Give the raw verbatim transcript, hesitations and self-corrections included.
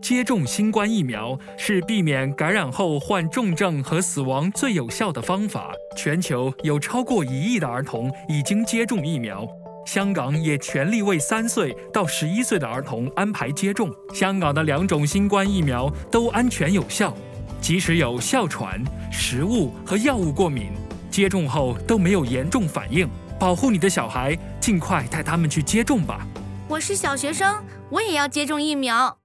接种新冠疫苗是避免感染后患重症和死亡最有效的方法。全球有超过一亿的儿童已经接种疫苗。香港也全力为三岁到十一岁的儿童安排接种。香港的两种新冠疫苗都安全有效，即使有哮喘、食物和药物过敏，接种后都没有严重反应。保护你的小孩，尽快带他们去接种吧。 我是小学生，我也要接种疫苗。